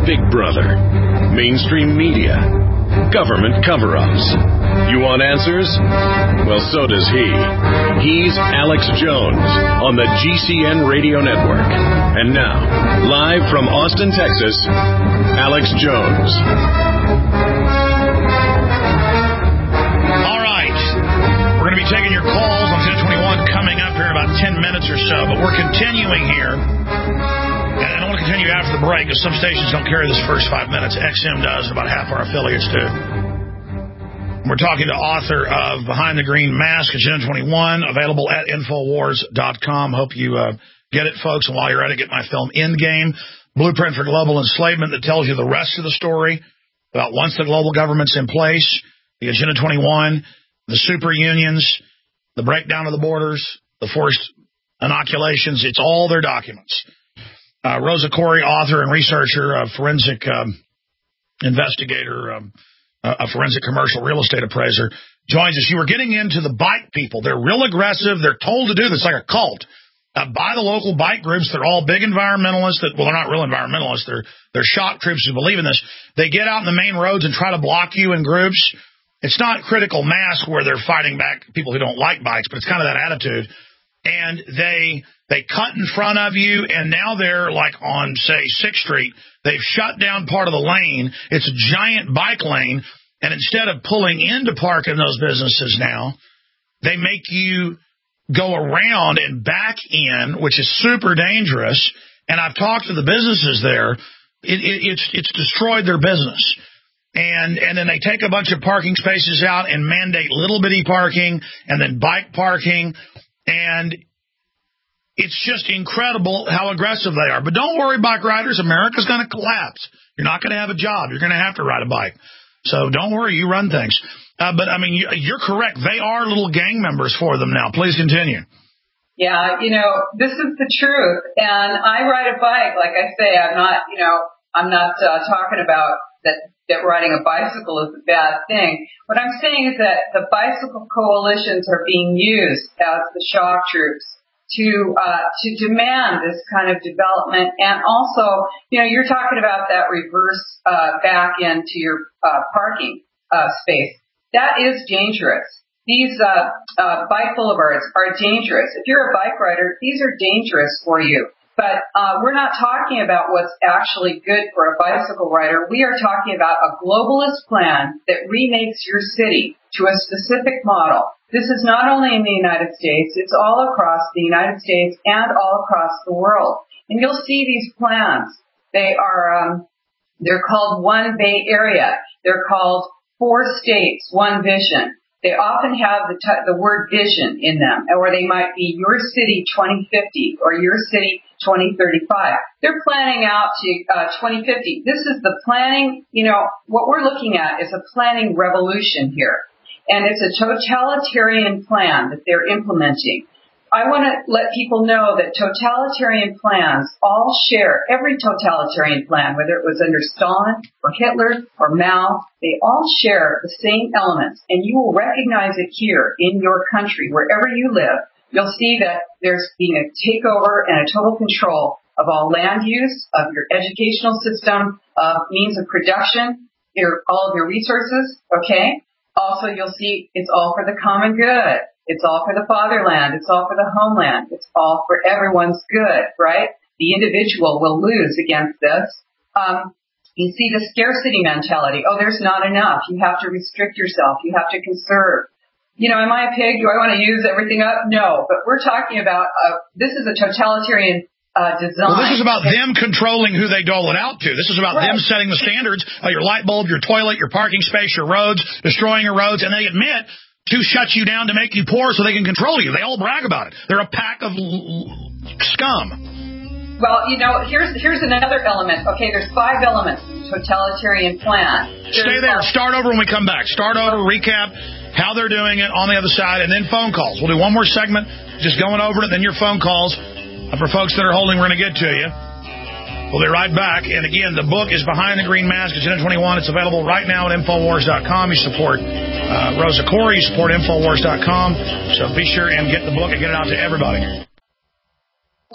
Big Brother, mainstream media, government cover-ups. You want answers? Well, so does he. He's Alex Jones on the GCN Radio Network. And now, live from Austin, Texas, Alex Jones. All right. We're going to be taking your calls on 1021 coming up here in about 10 minutes or so, but we're continuing here. And I don't want to continue after the break because some stations don't carry this first 5 minutes. XM does, and about half our affiliates do. We're talking to author of Behind the Green Mask, Agenda 21, available at Infowars.com. Hope you get it, folks. And while you're at it, get my film Endgame, Blueprint for Global Enslavement, that tells you the rest of the story about once the global government's in place, the Agenda 21, the super unions, the breakdown of the borders, the forced inoculations. It's all their documents. Rosa Koire, author and researcher, a forensic investigator, a forensic commercial real estate appraiser, joins us. You were getting into the bike people. They're real aggressive. They're told to do this like a cult. By the local bike groups, they're all big environmentalists. They're not real environmentalists. They're shock troops who believe in this. They get out in the main roads and try to block you in groups. It's not critical mass where they're fighting back people who don't like bikes, but it's kind of that attitude. And they cut in front of you, and now they're like on, say, 6th Street. They've shut down part of the lane. It's a giant bike lane, and instead of pulling in to park in those businesses now, they make you go around and back in, which is super dangerous. And I've talked to the businesses there. It's destroyed their business. And then they take a bunch of parking spaces out and mandate little bitty parking and then bike parking. And it's just incredible how aggressive they are. But don't worry, bike riders. America's going to collapse. You're not going to have a job. You're going to have to ride a bike. So don't worry. You run things. But, I mean, you're correct. They are little gang members for them now. Please continue. Yeah, this is the truth. And I ride a bike. Like I say, I'm not talking about that riding a bicycle is a bad thing. What I'm saying is that the bicycle coalitions are being used as the shock troops to demand this kind of development. And also, you're talking about that reverse back into your parking space. That is dangerous. These bike boulevards are dangerous. If you're a bike rider, these are dangerous for you. But we're not talking about what's actually good for a bicycle rider. We are talking about a globalist plan that remakes your city to a specific model. This is not only in the United States, it's all across the United States and all across the world. And you'll see these plans. They're called One Bay Area. They're called 4 states, one vision. They often have the word vision in them, or they might be your city 2050 or your city 2035. They're planning out to 2050. This is the planning, what we're looking at is a planning revolution here. And it's a totalitarian plan that they're implementing. I want to let people know that totalitarian plans all share, every totalitarian plan, whether it was under Stalin or Hitler or Mao, they all share the same elements. And you will recognize it here in your country, wherever you live. You'll see that there's being a takeover and a total control of all land use, of your educational system, of means of production, all of your resources, okay? Also, you'll see it's all for the common good. It's all for the fatherland. It's all for the homeland. It's all for everyone's good, right? The individual will lose against this. You see the scarcity mentality. Oh, there's not enough. You have to restrict yourself. You have to conserve. Am I a pig? Do I want to use everything up? No, but we're talking about, this is a totalitarian design. Well, this is about them controlling who they dole it out to. This is about them setting the standards of your light bulb, your toilet, your parking space, your roads, destroying your roads, and they admit to shut you down to make you poor so they can control you. They all brag about it. They're a pack of scum. Well, here's another element. Okay, there's 5 elements. Totalitarian plan. Stay there. Start over when we come back. Start over, recap how they're doing it on the other side, and then phone calls. We'll do one more segment, just going over it, then your phone calls. For folks that are holding, we're going to get to you. We'll be right back. And again, the book is Behind the Green Mask, Agenda 21. It's available right now at Infowars.com. You support Rosa Koire. You support Infowars.com. So be sure and get the book and get it out to everybody.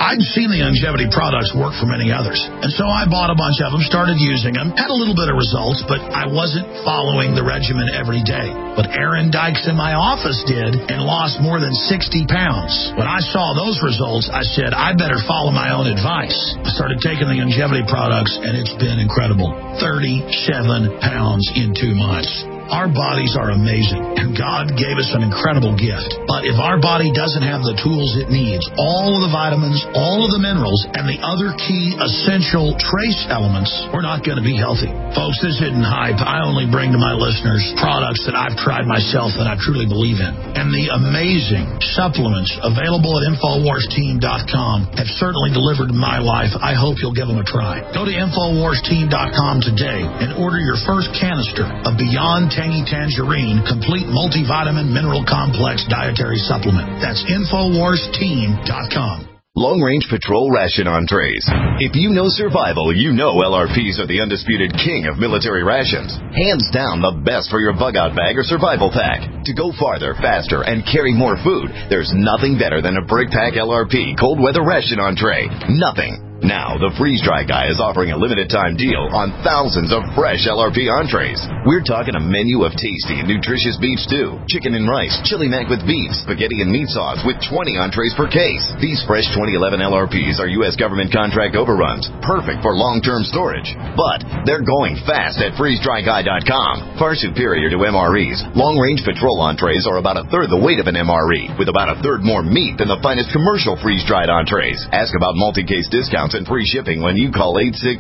I'd seen the longevity products work for many others, and so I bought a bunch of them, started using them, had a little bit of results, but I wasn't following the regimen every day. But Aaron Dykes in my office did and lost more than 60 pounds. When I saw those results, I said, I better follow my own advice. I started taking the longevity products, and it's been incredible. 37 pounds in 2 months. Our bodies are amazing, and God gave us an incredible gift. But if our body doesn't have the tools it needs, all of the vitamins, all of the minerals, and the other key essential trace elements, we're not going to be healthy. Folks, this isn't hype. I only bring to my listeners products that I've tried myself that I truly believe in. And the amazing supplements available at InfoWarsTeam.com have certainly delivered in my life. I hope you'll give them a try. Go to InfoWarsTeam.com today and order your first canister of Beyond Tangy Tangerine Complete Multivitamin Mineral Complex Dietary Supplement. That's InfoWarsTeam.com. Long-range patrol ration entrees. If you know survival, you know LRPs are the undisputed king of military rations. Hands down the best for your bug-out bag or survival pack. To go farther, faster, and carry more food, there's nothing better than a Brick Pack LRP cold weather ration entree. Nothing. Now, the Freeze Dry Guy is offering a limited-time deal on thousands of fresh LRP entrees. We're talking a menu of tasty and nutritious beef stew, chicken and rice, chili mac with beef, spaghetti and meat sauce with 20 entrees per case. These fresh 2011 LRPs are U.S. government contract overruns, perfect for long-term storage. But they're going fast at freezedryguy.com. Far superior to MREs, long-range patrol entrees are about a third the weight of an MRE, with about a third more meat than the finest commercial freeze-dried entrees. Ask about multi-case discounts and free shipping when you call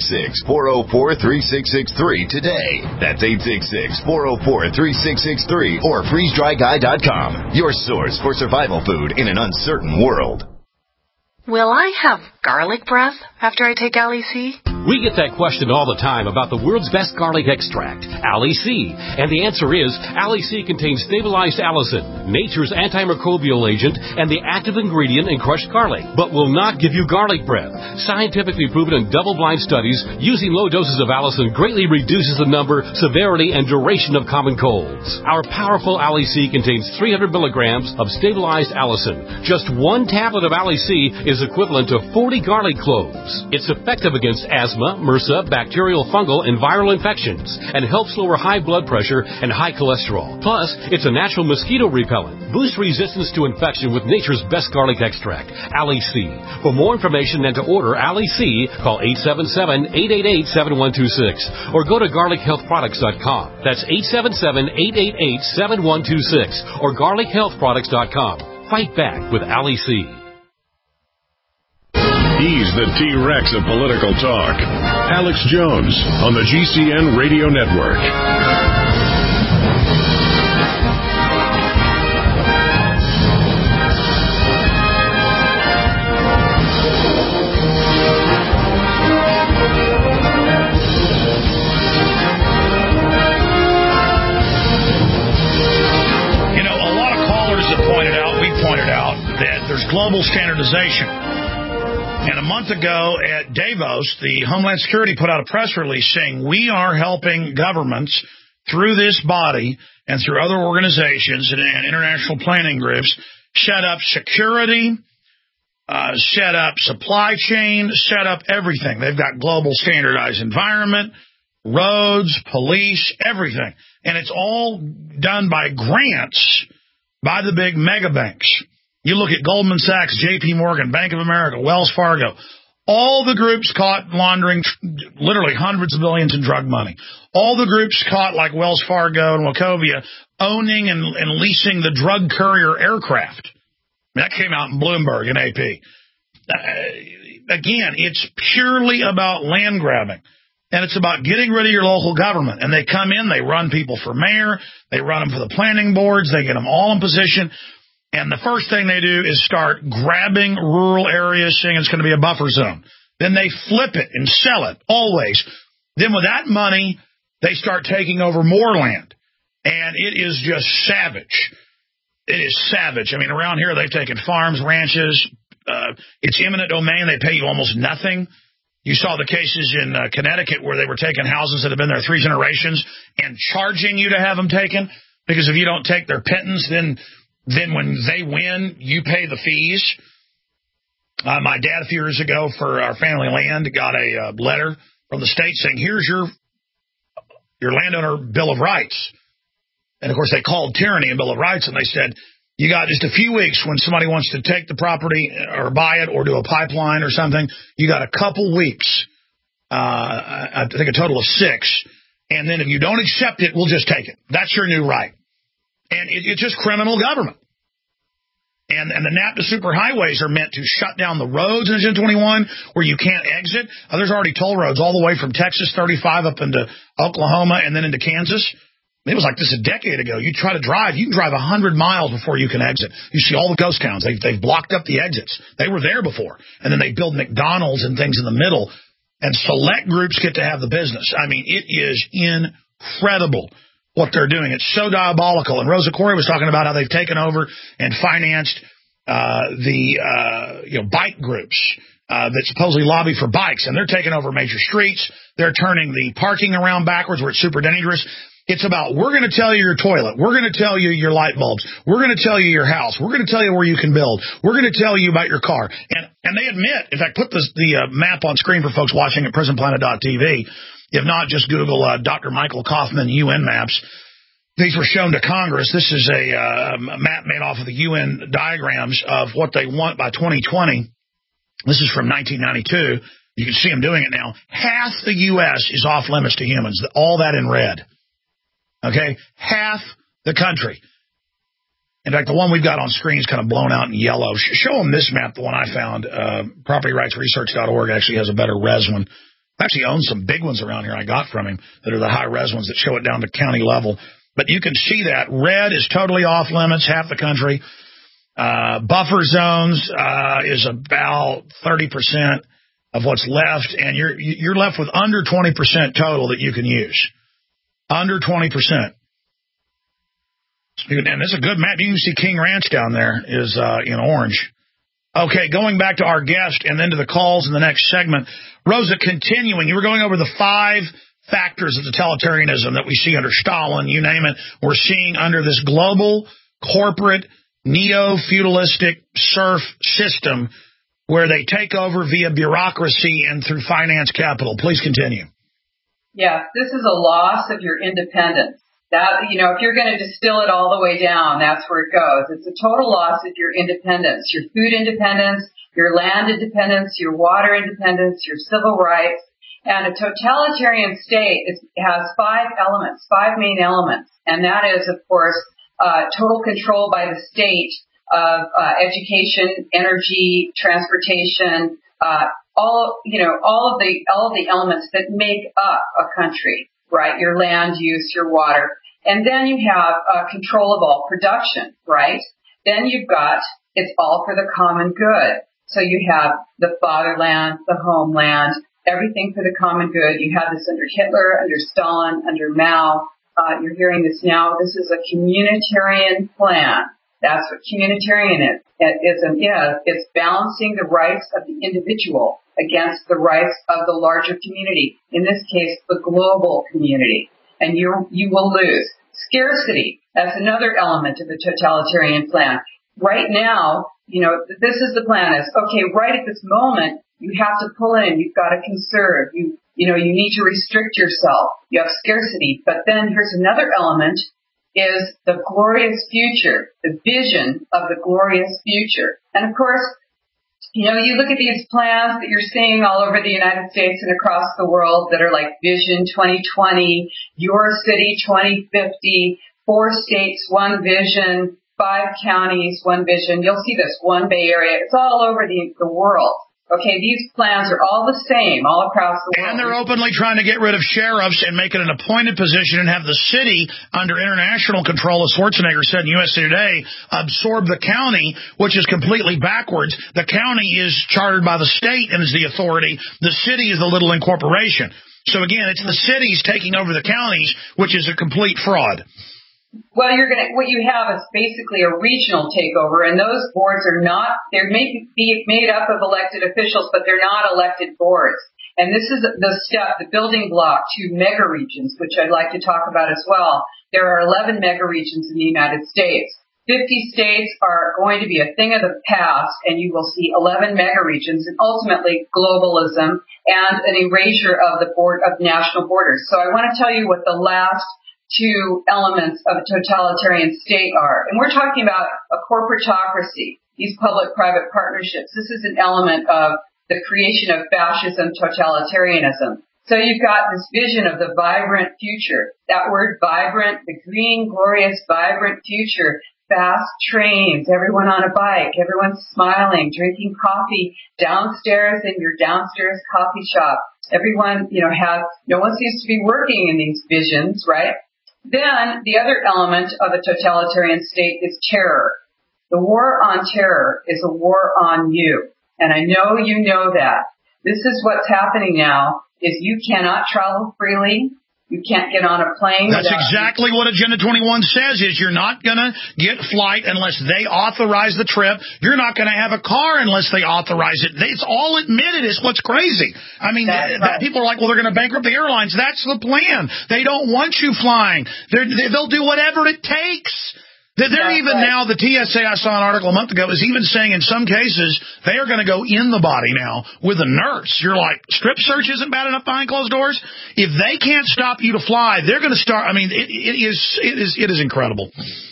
866-404-3663 today. That's 866-404-3663 or freezedryguy.com. Your source for survival food in an uncertain world. Will I have garlic breath after I take Ali-C? We get that question all the time about the world's best garlic extract, Ali-C. And the answer is, Ali-C contains stabilized allicin, nature's antimicrobial agent, and the active ingredient in crushed garlic, but will not give you garlic breath. Scientifically proven in double-blind studies, using low doses of allicin greatly reduces the number, severity, and duration of common colds. Our powerful Ali-C contains 300 milligrams of stabilized allicin. Just one tablet of Ali-C is equivalent to 40 garlic cloves. It's effective against asthma, MRSA, bacterial, fungal, and viral infections, and helps lower high blood pressure and high cholesterol. Plus, it's a natural mosquito repellent. Boost resistance to infection with nature's best garlic extract, Ali-C. For more information and to order Ali-C, call 877-888-7126 or go to garlichealthproducts.com. That's 877-888-7126 or garlichealthproducts.com. Fight back with Ali-C. He's the T-Rex of political talk. Alex Jones on the GCN Radio Network. You know, a lot of callers have pointed out, we pointed out, that there's global standardization. And a month ago at Davos, the Homeland Security put out a press release saying we are helping governments through this body and through other organizations and international planning groups set up security, set up supply chain, set up everything. They've got global standardized environment, roads, police, everything. And it's all done by grants by the big mega banks. You look at Goldman Sachs, J.P. Morgan, Bank of America, Wells Fargo, all the groups caught laundering literally hundreds of billions in drug money. All the groups caught, like Wells Fargo and Wachovia, owning and leasing the drug courier aircraft. That came out in Bloomberg and AP. Again, it's purely about land grabbing. And it's about getting rid of your local government. And they come in, they run people for mayor, they run them for the planning boards, they get them all in position. And the first thing they do is start grabbing rural areas, saying it's going to be a buffer zone. Then they flip it and sell it, always. Then with that money, they start taking over more land. And it is just savage. It is savage. I mean, around here, they've taken farms, ranches. It's eminent domain. They pay you almost nothing. You saw the cases in Connecticut where they were taking houses that have been there 3 generations and charging you to have them taken. Because if you don't take their pittance, then when they win, you pay the fees. My dad, a few years ago, for our family land, got a letter from the state saying, here's your landowner Bill of Rights. And, of course, they called tyranny a Bill of Rights, and they said, you got just a few weeks when somebody wants to take the property or buy it or do a pipeline or something. You got a couple weeks, I think a total of 6. And then if you don't accept it, we'll just take it. That's your new right. And it's just criminal government. And the NAPTA superhighways are meant to shut down the roads in Agenda 21 where you can't exit. There's already toll roads all the way from Texas 35 up into Oklahoma and then into Kansas. It was like this a decade ago. You try to drive, you can drive 100 miles before you can exit. You see all the ghost towns. They've blocked up the exits. They were there before. And then they build McDonald's and things in the middle. And select groups get to have the business. I mean, it is incredible what they're doing. It's so diabolical. And Rosa Corey was talking about how they've taken over and financed the bike groups that supposedly lobby for bikes. And they're taking over major streets. They're turning the parking around backwards where it's super dangerous. It's about, we're going to tell you your toilet. We're going to tell you your light bulbs. We're going to tell you your house. We're going to tell you where you can build. We're going to tell you about your car. And they admit, in fact, put the map on screen for folks watching at prisonplanet.tv. If not, just Google Dr. Michael Kaufman UN maps. These were shown to Congress. This is a map made off of the UN diagrams of what they want by 2020. This is from 1992. You can see them doing it now. Half the U.S. is off limits to humans. All that in red. Okay, half the country. In fact, the one we've got on screen is kind of blown out in yellow. Show them this map, the one I found. PropertyRightsResearch.org actually has a better res one. I actually own some big ones around here I got from him that are the high res ones that show it down to county level. But you can see that red is totally off limits, half the country. Buffer zones is about 30% of what's left, and you're left with under 20% total that you can use. Under 20%. And it's a good map. You can see King Ranch down there is in orange. Okay, going back to our guest and then to the calls in the next segment. Rosa, continuing, you were going over the 5 factors of totalitarianism that we see under Stalin, you name it. We're seeing under this global, corporate, neo-feudalistic serf system where they take over via bureaucracy and through finance capital. Please continue. Yeah, this is a loss of your independence. That, if you're going to distill it all the way down, that's where it goes. It's a total loss of your independence, your food independence, your land independence, your water independence, your civil rights. And a totalitarian state has 5 elements, 5 main elements. And that is, of course, total control by the state of education, energy, transportation, all of the elements that make up a country, right? Your land use, your water. And then you have control of all production, right? Then you've got, it's all for the common good. So you have the fatherland, the homeland, everything for the common good. You have this under Hitler, under Stalin, under Mao. You're hearing this now. This is a communitarian plan. That's what communitarianism is. It's balancing the rights of the individual against the rights of the larger community. In this case, the global community. And you will lose. Scarcity. That's another element of the totalitarian plan. Right now, this is the plan is, okay, right at this moment, you have to pull in, you've got to conserve, you need to restrict yourself. You have scarcity. But then here's another element is the glorious future, the vision of the glorious future. And of course, you look at these plans that you're seeing all over the United States and across the world that are like Vision 2020, Your City 2050, 4 states, 1 vision, 5 counties, 1 vision. You'll see this, 1 Bay Area. It's all over the world. Okay, these plans are all the same all across the world. And they're openly trying to get rid of sheriffs and make it an appointed position and have the city under international control, as Schwarzenegger said in USA Today, absorb the county, which is completely backwards. The county is chartered by the state and is the authority. The city is the little incorporation. So again, it's the cities taking over the counties, which is a complete fraud. Well, what you have is basically a regional takeover, and those boards they may be made up of elected officials, but they're not elected boards. And this is the building block to mega regions, which I'd like to talk about as well. There are 11 mega regions in the United States. 50 states are going to be a thing of the past, and you will see 11 mega regions and ultimately globalism and an erasure of the national borders. So I want to tell you what the last two elements of a totalitarian state are. And we're talking about a corporatocracy, these public-private partnerships. This is an element of the creation of fascism, totalitarianism. So you've got this vision of the vibrant future. That word vibrant, the green, glorious, vibrant future. Fast trains, everyone on a bike, everyone smiling, drinking coffee downstairs in your downstairs coffee shop. Everyone, no one seems to be working in these visions, right? Then the other element of a totalitarian state is terror. The war on terror is a war on you. And I know you know that. This is what's happening now, is you cannot travel freely. You can't get on a plane. That's exactly what Agenda 21 says, is you're not going to get flight unless they authorize the trip. You're not going to have a car unless they authorize it. It's all admitted. It's what's crazy. I mean, people are like, well, they're going to bankrupt the airlines. That's the plan. They don't want you flying. They'll do whatever it takes. They're even now, the TSA, I saw an article a month ago, is even saying in some cases they are going to go in the body now with a nurse. You're like, strip search isn't bad enough behind closed doors? If they can't stop you to fly, they're going to start. I mean, it is incredible.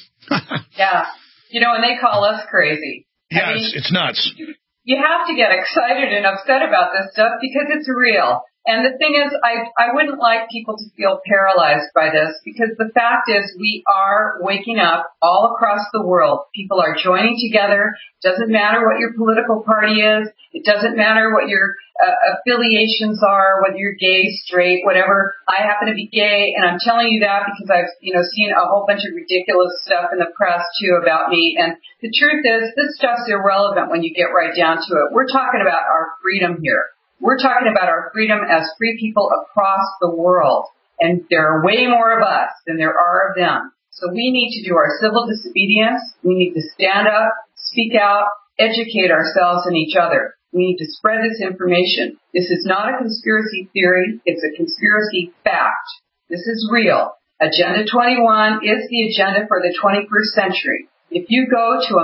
Yeah. And they call us crazy. Yeah, it's nuts. You have to get excited and upset about this stuff because it's real. And the thing is, I wouldn't like people to feel paralyzed by this, because the fact is we are waking up all across the world. People are joining together. It doesn't matter what your political party is. It doesn't matter what your affiliations are, whether you're gay, straight, whatever. I happen to be gay, and I'm telling you that because I've seen a whole bunch of ridiculous stuff in the press too about me. And the truth is, this stuff's irrelevant when you get right down to it. We're talking about our freedom here. We're talking about our freedom as free people across the world. And there are way more of us than there are of them. So we need to do our civil disobedience. We need to stand up, speak out, educate ourselves and each other. We need to spread this information. This is not a conspiracy theory. It's a conspiracy fact. This is real. Agenda 21 is the agenda for the 21st century. If you go to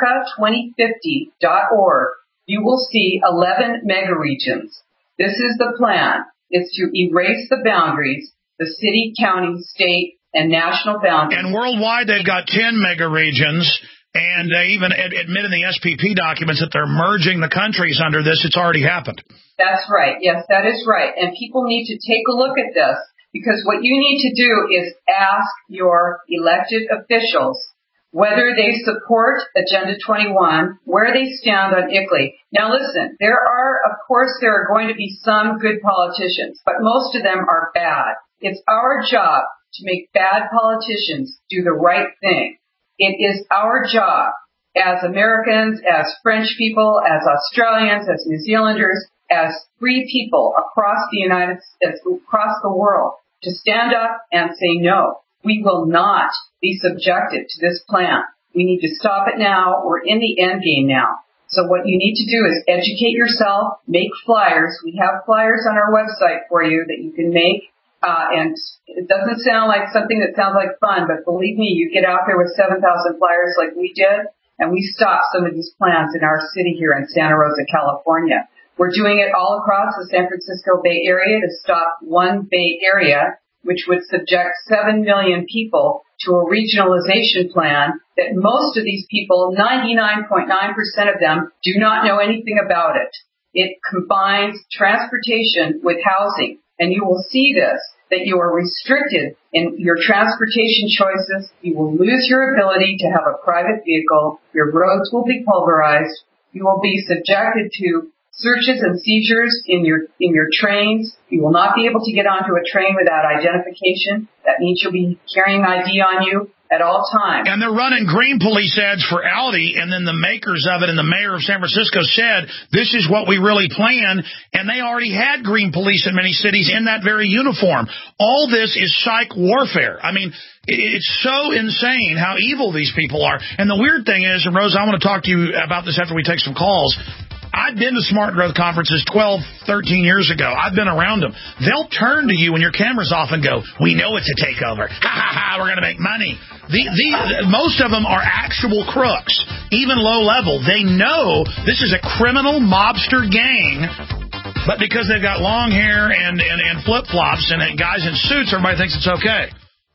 America2050.org, you will see 11 megaregions. This is the plan. It's to erase the boundaries, the city, county, state, and national boundaries. And worldwide, they've got 10 megaregions, and they even admit in the SPP documents that they're merging the countries under this. It's already happened. That's right. Yes, that is right. And people need to take a look at this, because what you need to do is ask your elected officials whether they support Agenda 21, where they stand on ICLEI. Now listen, there are going to be some good politicians, but most of them are bad. It's our job to make bad politicians do the right thing. It is our job as Americans, as French people, as Australians, as New Zealanders, as free people across the world, to stand up and say no. We will not be subjected to this plan. We need to stop it now. We're in the end game now. So what you need to do is educate yourself, make flyers. We have flyers on our website for you that you can make. And it doesn't sound like something that sounds like fun, but believe me, you get out there with 7,000 flyers like we did, and we stopped some of these plans in our city here in Santa Rosa, California. We're doing it all across the San Francisco Bay Area to stop one Bay Area, which would subject 7 million people to a regionalization plan that most of these people, 99.9% of them, do not know anything about it. It combines transportation with housing, and you will see this, that you are restricted in your transportation choices. You will lose your ability to have a private vehicle. Your roads will be pulverized. You will be subjected to searches and seizures in your trains. You will not be able to get onto a train without identification. That means you'll be carrying ID on you at all times. And they're running green police ads for Audi, and then the makers of it and the mayor of San Francisco said, this is what we really plan, and they already had green police in many cities in that very uniform. All this is psych warfare. I mean, it's so insane how evil these people are. And the weird thing is, and Rose, I want to talk to you about this after we take some calls, I've been to smart growth conferences 12, 13 years ago. I've been around them. They'll turn to you when your camera's off and go, we know it's a takeover. Ha, ha, ha, we're going to make money. Most of them are actual crooks, even low level. They know this is a criminal mobster gang, but because they've got long hair and flip-flops and guys in suits, everybody thinks it's okay.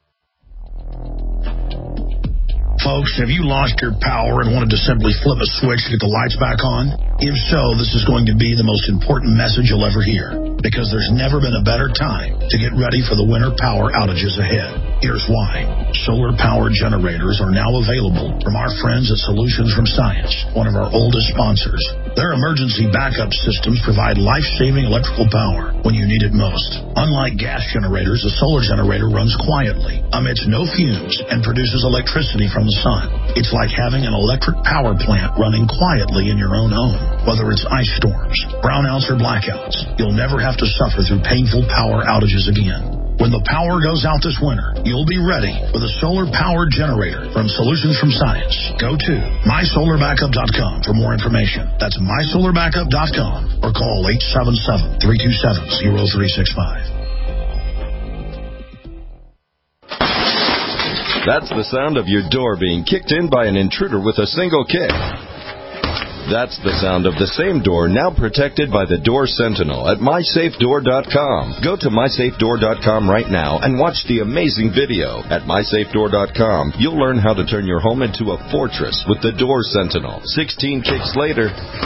Folks, have you lost your power and wanted to simply flip a switch to get the lights back on? If so, this is going to be the most important message you'll ever hear, because there's never been a better time to get ready for the winter power outages ahead. Here's why. Solar power generators are now available from our friends at Solutions from Science, one of our oldest sponsors. Their emergency backup systems provide life-saving electrical power when you need it most. Unlike gas generators, a solar generator runs quietly, emits no fumes, and produces electricity from the sun. It's like having an electric power plant running quietly in your own home. Whether it's ice storms, brownouts, or blackouts, you'll never have to suffer through painful power outages again. When the power goes out this winter, you'll be ready with a solar-powered generator from Solutions from Science. Go to mysolarbackup.com for more information. That's mysolarbackup.com or call 877-327-0365. That's the sound of your door being kicked in by an intruder with a single kick. That's the sound of the same door now protected by the Door Sentinel at MySafeDoor.com. Go to MySafeDoor.com right now and watch the amazing video. At MySafeDoor.com, you'll learn how to turn your home into a fortress with the Door Sentinel. 16 kicks later,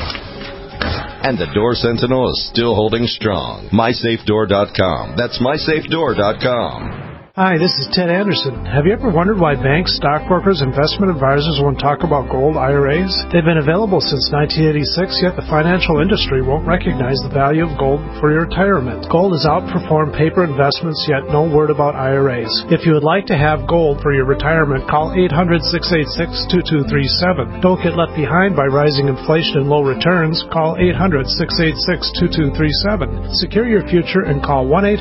and the Door Sentinel is still holding strong. MySafeDoor.com. That's MySafeDoor.com. Hi, this is Ted Anderson. Have you ever wondered why banks, stockbrokers, investment advisors won't talk about gold IRAs? They've been available since 1986, yet the financial industry won't recognize the value of gold for your retirement. Gold has outperformed paper investments, yet no word about IRAs. If you would like to have gold for your retirement, call 800-686-2237. Don't get left behind by rising inflation and low returns. Call 800-686-2237. Secure your future and call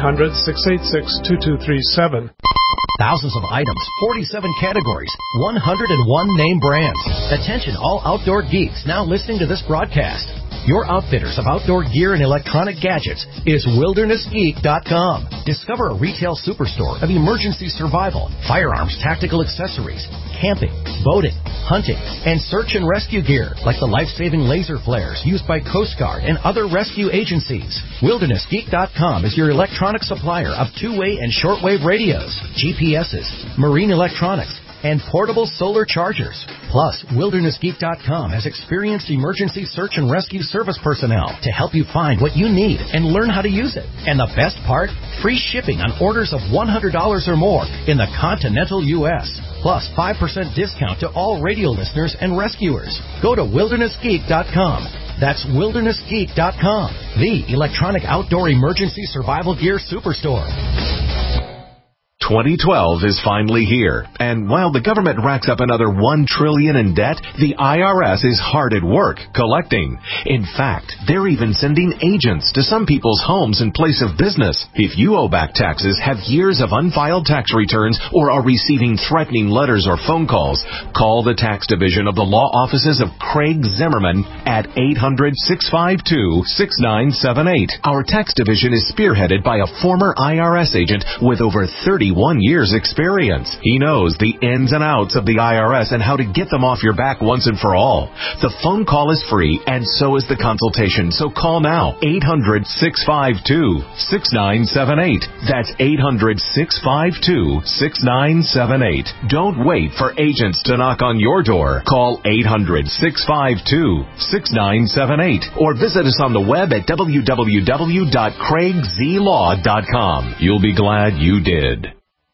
1-800-686-2237. Thousands of items, 47 categories, 101 name brands. Attention all outdoor geeks now listening to this broadcast. Your outfitters of outdoor gear and electronic gadgets is WildernessGeek.com. Discover a retail superstore of emergency survival, firearms, tactical accessories, camping, boating, hunting, and search and rescue gear like the life-saving laser flares used by Coast Guard and other rescue agencies. WildernessGeek.com is your electronic supplier of two-way and shortwave radios, GPSs, marine electronics, and portable solar chargers. Plus, WildernessGeek.com has experienced emergency search and rescue service personnel to help you find what you need and learn how to use it. And the best part? Free shipping on orders of $100 or more in the continental U.S. Plus, 5% discount to all radio listeners and rescuers. Go to WildernessGeek.com. That's WildernessGeek.com, the electronic outdoor emergency survival gear superstore. 2012 is finally here, and while the government racks up another $1 trillion in debt, the IRS is hard at work collecting. In fact, they're even sending agents to some people's homes in place of business. If you owe back taxes, have years of unfiled tax returns, or are receiving threatening letters or phone calls, call the tax division of the law offices of Craig Zimmerman at 800-652-6978. Our tax division is spearheaded by a former IRS agent with over 31 years experience. He knows the ins and outs of the IRS and how to get them off your back once and for all. The phone call is free, and so is the consultation. So call now. 800-652-6978. That's 800-652-6978. Don't wait for agents to knock on your door. Call 800-652-6978 or visit us on the web at www.craigzlaw.com. You'll be glad you did.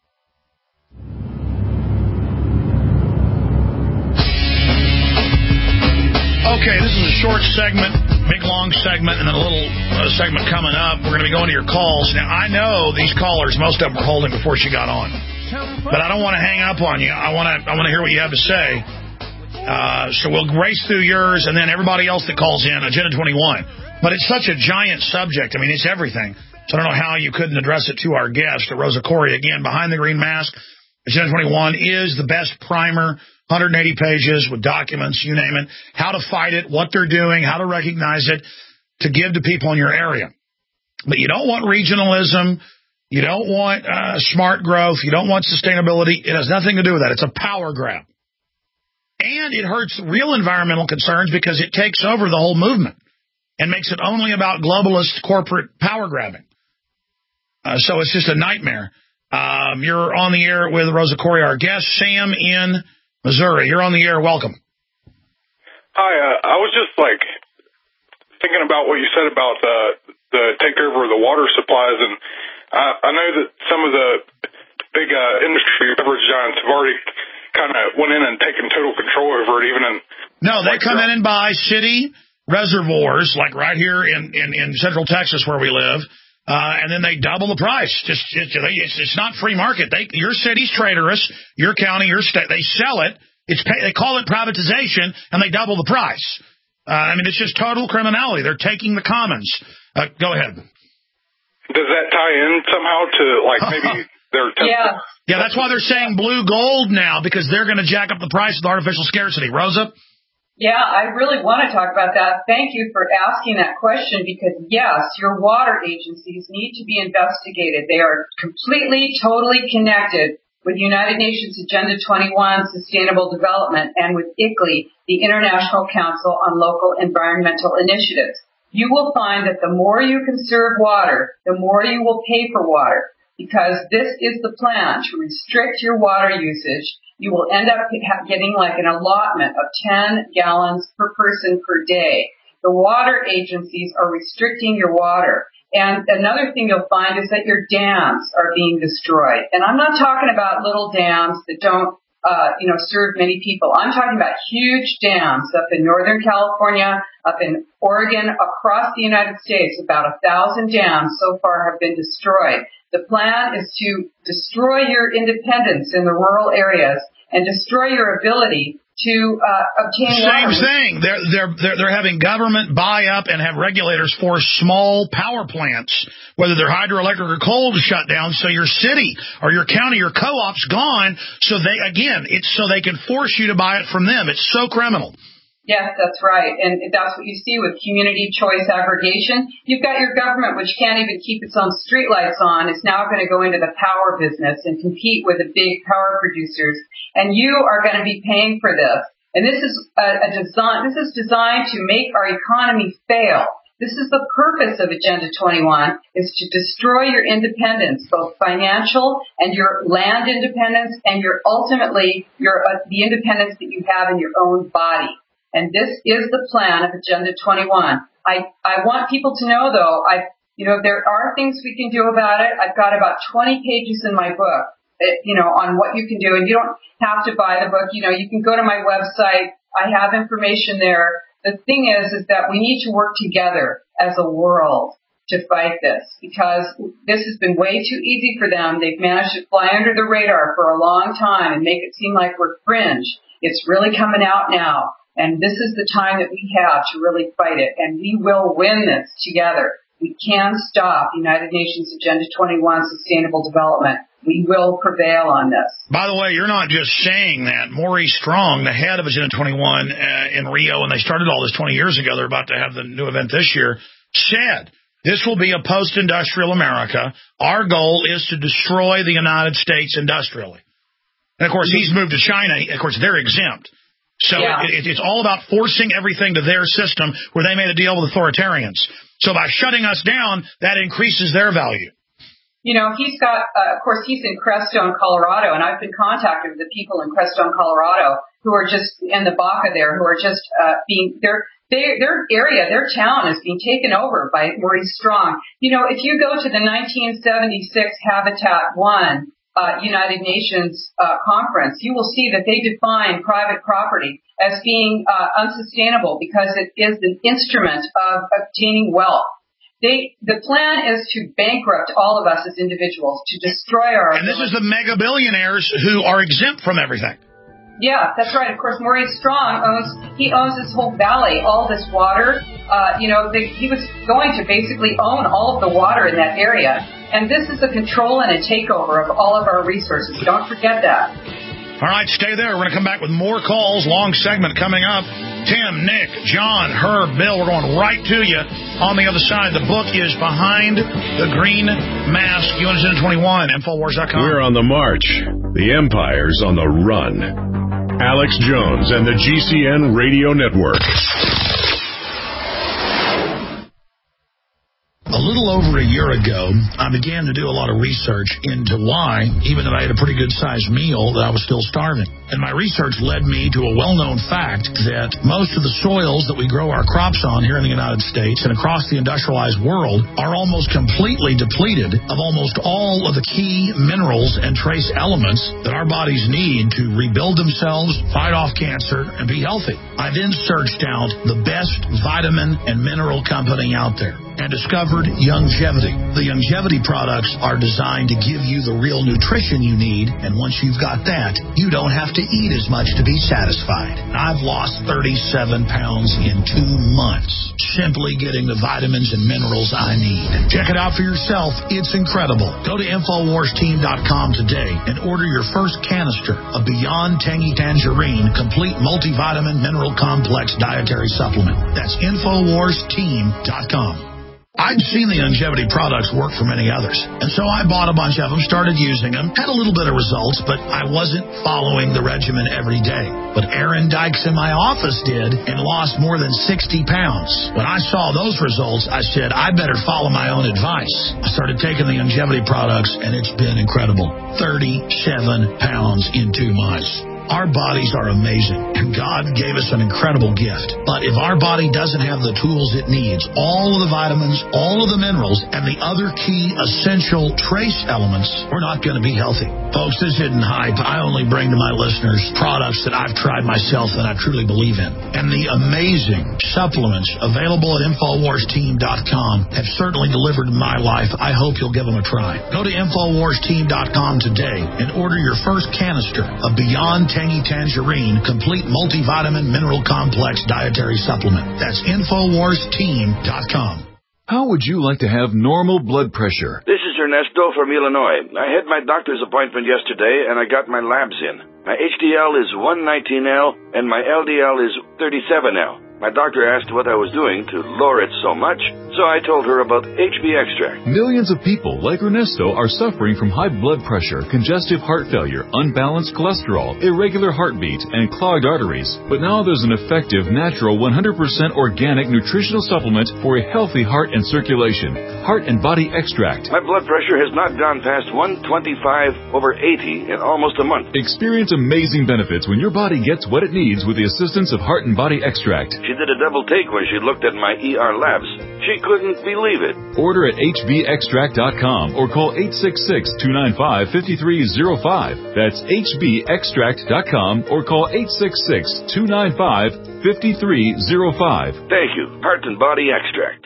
Okay, this is a short segment, big long segment, and then a little segment coming up. We're going to be going to your calls. Now, I know these callers, most of them were holding before she got on, but I don't want to hang up on you. I want to hear what you have to say. So we'll race through yours, and then everybody else that calls in, Agenda 21. But it's such a giant subject. I mean, it's everything. So I don't know how you couldn't address it to our guest, Rosa Koire. Again, Behind the Green Mask, Agenda 21 is the best primer 180 pages with documents, you name it, how to fight it, what they're doing, how to recognize it, to give to people in your area. But you don't want regionalism. You don't want smart growth. You don't want sustainability. It has nothing to do with that. It's a power grab. And it hurts real environmental concerns because it takes over the whole movement and makes it only about globalist corporate power grabbing. So it's just a nightmare. You're on the air with Rosa Koire, our guest, Sam in Missouri. You're on the air. Welcome. Hi. I was just thinking about what you said about the takeover of the water supplies, and I know that some of the big industry beverage giants have already kind of went in and taken total control over it, even in... No, they come in and buy city reservoirs, like right here in Central Texas where we live, and then they double the price. It's not free market. Your city's traitorous, your county, your state, they sell it. They call it privatization, and they double the price. It's just total criminality. They're taking the commons. Go ahead. Does that tie in somehow to, maybe their... Yeah, that's why they're saying blue gold now, because they're going to jack up the price with artificial scarcity. Rosa? Yeah, I really want to talk about that. Thank you for asking that question, because, yes, your water agencies need to be investigated. They are completely, totally connected with United Nations Agenda 21, Sustainable Development, and with ICLEI, the International Council on Local Environmental Initiatives. You will find that the more you conserve water, the more you will pay for water, because this is the plan to restrict your water usage. You will end up getting like an allotment of 10 gallons per person per day. The water agencies are restricting your water. And another thing you'll find is that your dams are being destroyed. And I'm not talking about little dams that don't, serve many people. I'm talking about huge dams up in Northern California, up in Oregon, across the United States. About 1,000 dams so far have been destroyed. The plan is to destroy your independence in the rural areas and destroy your ability to obtain water. Same thing. They're having government buy up and have regulators force small power plants, whether they're hydroelectric or coal, to shut down. So your city or your county or co-op's gone. So it's so they can force you to buy it from them. It's so criminal. Yes, that's right. And that's what you see with community choice aggregation. You've got your government, which can't even keep its own streetlights on. It's now going to go into the power business and compete with the big power producers. And you are going to be paying for this. And this is this is designed to make our economy fail. This is the purpose of Agenda 21, is to destroy your independence, both financial and your land independence, and ultimately the independence that you have in your own body. And this is the plan of Agenda 21. I want people to know, though, there are things we can do about it. I've got about 20 pages in my book, on what you can do. And you don't have to buy the book. You can go to my website. I have information there. The thing is that we need to work together as a world to fight this, because this has been way too easy for them. They've managed to fly under the radar for a long time and make it seem like we're fringe. It's really coming out now. And this is the time that we have to really fight it. And we will win this together. We can stop United Nations Agenda 21 Sustainable Development. We will prevail on this. By the way, you're not just saying that. Maurice Strong, the head of Agenda 21 in Rio, and they started all this 20 years ago, they're about to have the new event this year, said this will be a post-industrial America. Our goal is to destroy the United States industrially. And, of course, he's moved to China. Of course, they're exempt. So it's all about forcing everything to their system where they made a deal with authoritarians. So by shutting us down, that increases their value. He's got, of course, he's in Crestone, Colorado, and I've been contacted with the people in Crestone, Colorado, who are just in the Baca there, who are just their area, their town is being taken over by Maurice Strong. If you go to the 1976 Habitat 1 United Nations conference, you will see that they define private property as being unsustainable because it is the instrument of obtaining wealth. The plan is to bankrupt all of us as individuals, to destroy our... And this is the mega billionaires who are exempt from everything. Yeah, that's right. Of course, Maurice Strong owns this whole valley, all this water. He was going to basically own all of the water in that area. And this is a control and a takeover of all of our resources. Don't forget that. All right, stay there. We're going to come back with more calls. Long segment coming up. Tim, Nick, John, Herb, Bill, we're going right to you on the other side. The book is Behind the Green Mask, UNSN 21, Infowars.com. We're on the march. The Empire's on the run. Alex Jones and the GCN Radio Network. A little over a year ago, I began to do a lot of research into why, even though I had a pretty good-sized meal, that I was still starving. And my research led me to a well-known fact that most of the soils that we grow our crops on here in the United States and across the industrialized world are almost completely depleted of almost all of the key minerals and trace elements that our bodies need to rebuild themselves, fight off cancer, and be healthy. I then searched out the best vitamin and mineral company out there and discovered Youngevity. The Youngevity products are designed to give you the real nutrition you need, and once you've got that, you don't have to eat as much to be satisfied. I've lost 37 pounds in 2 months, simply getting the vitamins and minerals I need. Check it out for yourself. It's incredible. Go to InfoWarsTeam.com today and order your first canister of Beyond Tangy Tangerine Complete Multivitamin Mineral Complex Dietary Supplement. That's InfoWarsTeam.com. I'd seen the Youngevity products work for many others, and so I bought a bunch of them, started using them, had a little bit of results, but I wasn't following the regimen every day. But Aaron Dykes in my office did and lost more than 60 pounds. When I saw those results, I said, I better follow my own advice. I started taking the Youngevity products, and it's been incredible. 37 pounds in 2 months. Our bodies are amazing, and God gave us an incredible gift. But if our body doesn't have the tools it needs, all of the vitamins, all of the minerals, and the other key essential trace elements, we're not going to be healthy. Folks, this isn't hype. I only bring to my listeners products that I've tried myself and I truly believe in. And the amazing supplements available at InfoWarsTeam.com have certainly delivered in my life. I hope you'll give them a try. Go to InfoWarsTeam.com today and order your first canister of Beyond Tangy Tangerine Complete Multivitamin Mineral Complex Dietary Supplement. That's InfoWarsTeam.com. How would you like to have normal blood pressure? This is Ernesto from Illinois. I had my doctor's appointment yesterday, and I got my labs in. My HDL is 119L, and my LDL is 37L. My doctor asked what I was doing to lower it so much, so I told her about HB Extract. Millions of people like Ernesto are suffering from high blood pressure, congestive heart failure, unbalanced cholesterol, irregular heartbeat, and clogged arteries. But now there's an effective, natural, 100% organic nutritional supplement for a healthy heart and circulation. Heart and Body Extract. My blood pressure has not gone past 125/80 in almost a month. Experience amazing benefits when your body gets what it needs with the assistance of Heart and Body Extract. She did a double take when she looked at my ER labs. She couldn't believe it. Order at hbextract.com or call 866-295-5305. That's hbextract.com or call 866-295-5305. Thank you. Heart and Body Extract.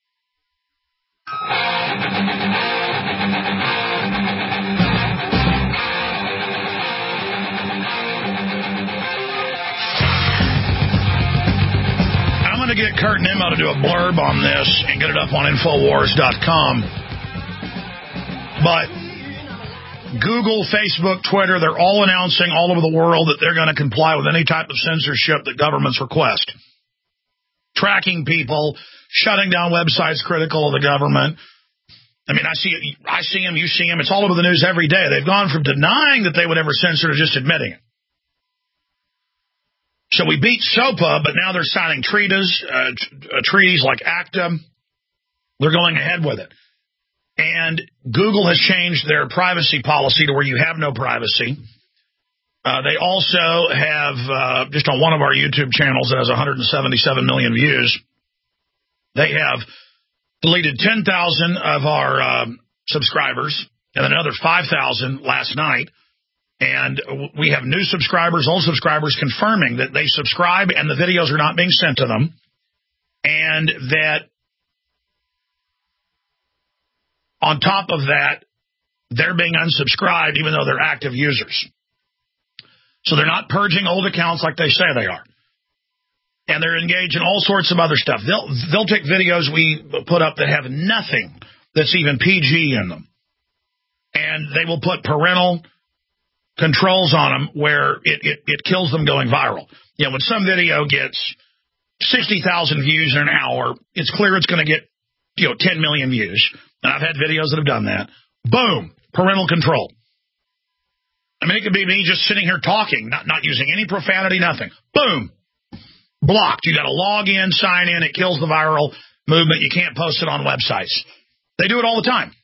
To get Kurt Nimmo to do a blurb on this and get it up on Infowars.com. But Google, Facebook, Twitter, they're all announcing all over the world that they're going to comply with any type of censorship that governments request. Tracking people, shutting down websites critical of the government. I mean, I see them, you see them. It's all over the news every day. They've gone from denying that they would ever censor to just admitting it. So we beat SOPA, but now they're signing treaties like ACTA. They're going ahead with it. And Google has changed their privacy policy to where you have no privacy. They also have, just on one of our YouTube channels that has 177 million views, they have deleted 10,000 of our subscribers and another 5,000 last night. And we have new subscribers, old subscribers confirming that they subscribe and the videos are not being sent to them. And that on top of that, they're being unsubscribed even though they're active users. So they're not purging old accounts like they say they are. And they're engaged in all sorts of other stuff. They'll take videos we put up that have nothing that's even PG in them. And they will put parental controls on them where it kills them going viral. You know, when some video gets 60,000 views in an hour, it's clear it's going to get, 10 million views. And I've had videos that have done that. Boom, parental control. I mean, it could be me just sitting here talking, not using any profanity, nothing. Boom, blocked. You got to log in, sign in. It kills the viral movement. You can't post it on websites. They do it all the time.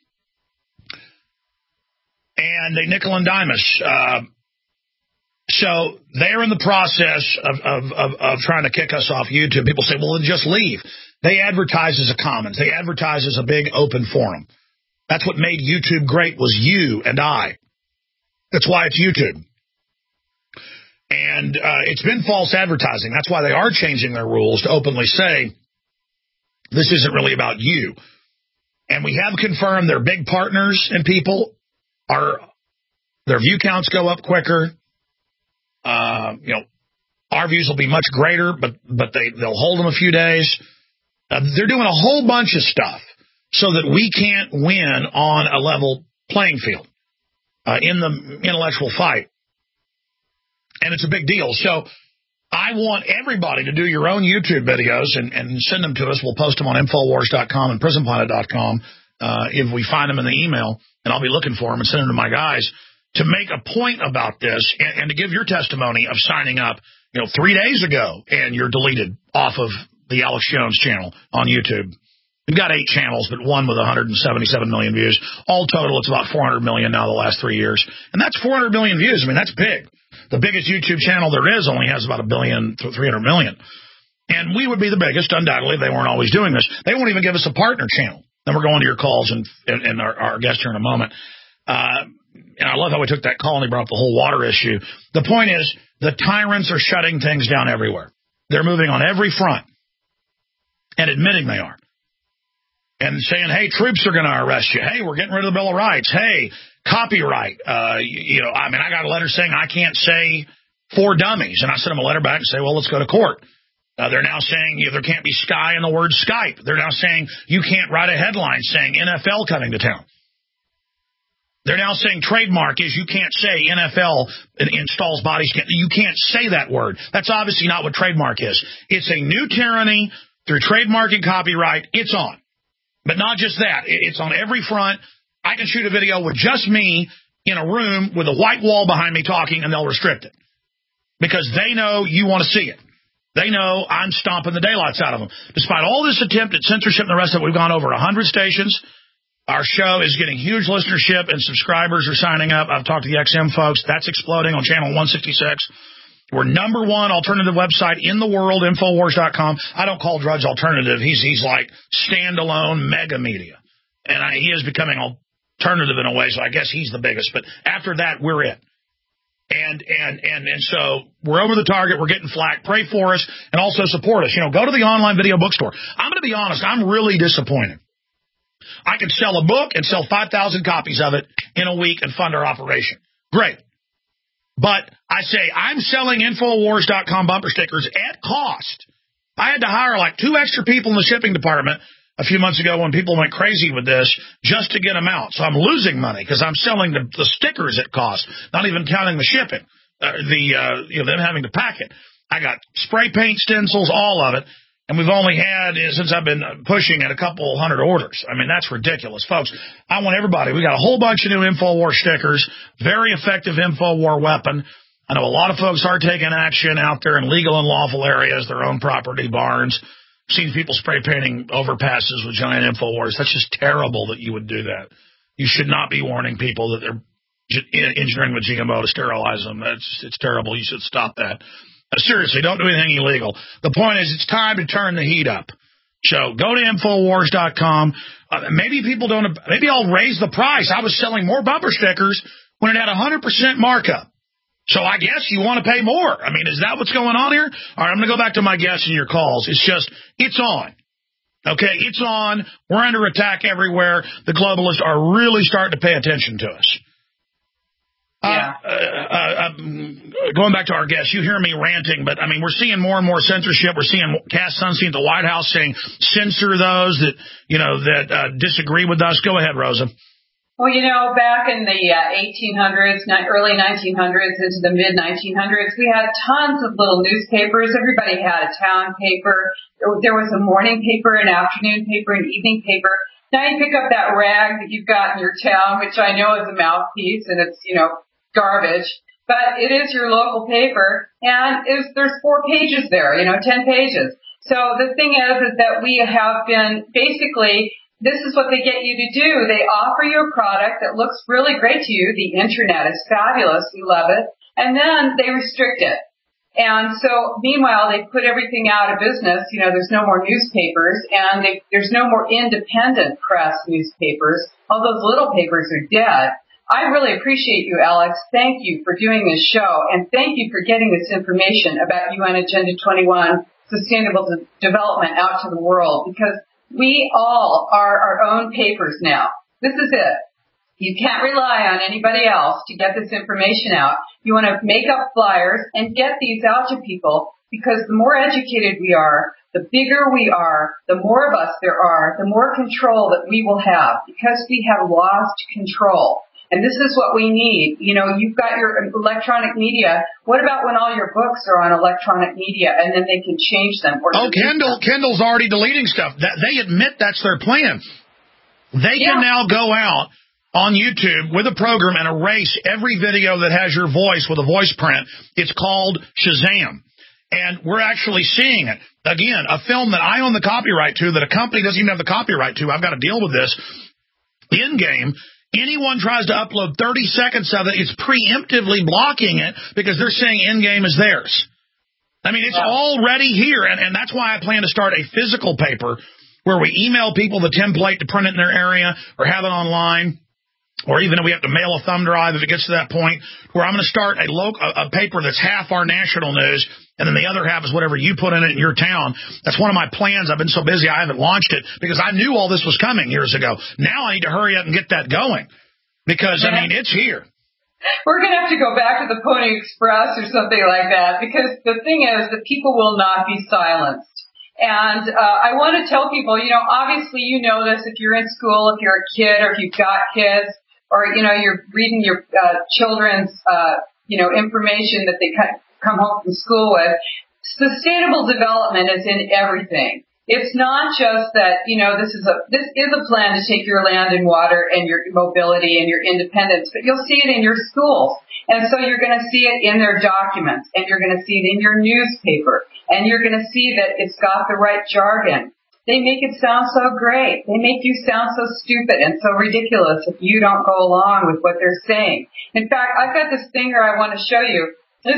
And they nickel and dime us. So they're in the process of trying to kick us off YouTube. People say, well, then just leave. They advertise as a commons. They advertise as a big open forum. That's what made YouTube great, was you and I. That's why it's YouTube. And it's been false advertising. That's why they are changing their rules to openly say, this isn't really about you. And we have confirmed they're big partners in people. Their view counts go up quicker. Our views will be much greater, but they'll hold them a few days. They're doing a whole bunch of stuff so that we can't win on a level playing field in the intellectual fight. And it's a big deal. So I want everybody to do your own YouTube videos and send them to us. We'll post them on Infowars.com and PrisonPlanet.com if we find them in the email, and I'll be looking for them and send them to my guys to make a point about this and to give your testimony of signing up, 3 days ago, and you're deleted off of the Alex Jones channel on YouTube. We've got 8 channels, but one with 177 million views. All total, it's about 400 million now the last 3 years. And that's 400 million views. I mean, that's big. The biggest YouTube channel there is only has about 1,300,000,000. And we would be the biggest, undoubtedly, if they weren't always doing this. They won't even give us a partner channel. Then we're going to your calls and our guest here in a moment. And I love how we took that call and he brought up the whole water issue. The point is, the tyrants are shutting things down everywhere. They're moving on every front and admitting they are. And saying, hey, troops are going to arrest you. Hey, we're getting rid of the Bill of Rights. Hey, copyright. I got a letter saying I can't say for dummies. And I sent them a letter back and say, well, let's go to court. They're now saying there can't be Sky in the word Skype. They're now saying you can't write a headline saying NFL coming to town. They're now saying trademark is you can't say NFL installs body scan. You can't say that word. That's obviously not what trademark is. It's a new tyranny through trademark and copyright. It's on. But not just that. It's on every front. I can shoot a video with just me in a room with a white wall behind me talking, and they'll restrict it. Because they know you want to see it. They know I'm stomping the daylights out of them. Despite all this attempt at censorship and the rest of it, we've gone over 100 stations. Our show is getting huge listenership, and subscribers are signing up. I've talked to the XM folks. That's exploding on channel 166. We're number one alternative website in the world, Infowars.com. I don't call Drudge alternative. He's like standalone mega media. And he is becoming alternative in a way, so I guess he's the biggest. But after that, we're it. And so we're over the target. We're getting flack. Pray for us and also support us. Go to the online video bookstore. I'm going to be honest. I'm really disappointed. I could sell a book and sell 5,000 copies of it in a week and fund our operation. Great. But I say I'm selling Infowars.com bumper stickers at cost. I had to hire like 2 extra people in the shipping department a few months ago when people went crazy with this just to get them out. So I'm losing money because I'm selling the stickers at cost, not even counting the shipping, them having to pack it. I got spray paint stencils, all of it. And we've only had, since I've been pushing it, a couple hundred orders. I mean, that's ridiculous. Folks, I want everybody. We got a whole bunch of new InfoWar stickers, very effective InfoWar weapon. I know a lot of folks are taking action out there in legal and lawful areas, their own property, barns. I've seen people spray painting overpasses with giant InfoWars. That's just terrible that you would do that. You should not be warning people that they're engineering with GMO to sterilize them. It's terrible. You should stop that. Seriously, don't do anything illegal. The point is, it's time to turn the heat up. So go to Infowars.com. Maybe I'll raise the price. I was selling more bumper stickers when it had 100% markup. So I guess you want to pay more. I mean, is that what's going on here? All right, I'm going to go back to my guests and your calls. It's on. Okay, it's on. We're under attack everywhere. The globalists are really starting to pay attention to us. Going back to our guests, you hear me ranting, but I mean, we're seeing more and more censorship. We're seeing Cass Sunstein at the White House saying censor those that disagree with us. Go ahead, Rosa. Well, back in the 1800s, early 1900s into the mid 1900s, we had tons of little newspapers. Everybody had a town paper. There was a morning paper, an afternoon paper, an evening paper. Now you pick up that rag that you've got in your town, which I know is a mouthpiece, and it's, garbage. But it is your local paper, and there's 4 pages there, 10 pages. So the thing is that we have been basically, this is what they get you to do. They offer you a product that looks really great to you. The internet is fabulous. We love it. And then they restrict it. And so meanwhile, they put everything out of business. There's no more newspapers, and there's no more independent press newspapers. All those little papers are dead. I really appreciate you, Alex. Thank you for doing this show, and thank you for getting this information about UN Agenda 21 Sustainable Development out to the world, because we all are our own papers now. This is it. You can't rely on anybody else to get this information out. You want to make up flyers and get these out to people, because the more educated we are, the bigger we are, the more of us there are, the more control that we will have, because we have lost control. And this is what we need. You've got your electronic media. What about when all your books are on electronic media and then they can change them? Kindle's already deleting stuff. They admit that's their plan. They can now go out on YouTube with a program and erase every video that has your voice with a voice print. It's called Shazam. And we're actually seeing it. Again, a film that I own the copyright to, that a company doesn't even have the copyright to. I've got to deal with this. In-game. Anyone tries to upload 30 seconds of it, it's preemptively blocking it because they're saying in-game is theirs. I mean, it's already here, and that's why I plan to start a physical paper where we email people the template to print it in their area or have it online, or even if we have to mail a thumb drive if it gets to that point, where I'm going to start a paper that's half our national news, and then the other half is whatever you put in it in your town. That's one of my plans. I've been so busy I haven't launched it because I knew all this was coming years ago. Now I need to hurry up and get that going because, it's here. We're going to have to go back to the Pony Express or something like that, because the thing is that people will not be silenced. And I want to tell people, obviously you know this if you're in school, if you're a kid, or if you've got kids, or, you're reading your children's, information that they come home from school with. Sustainable development is in everything. It's not just that, this is a plan to take your land and water and your mobility and your independence, but you'll see it in your schools. And so you're going to see it in their documents, and you're going to see it in your newspaper, and you're going to see that it's got the right jargon. They make it sound so great. They make you sound so stupid and so ridiculous if you don't go along with what they're saying. In fact, I've got this thing here I want to show you.